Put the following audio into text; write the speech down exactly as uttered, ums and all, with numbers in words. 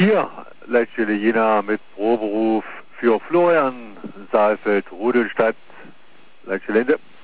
Hier, Leitstelle Jena mit Proberuf für Florian Saalfeld, Rudelstadt, Leitstelle Ende.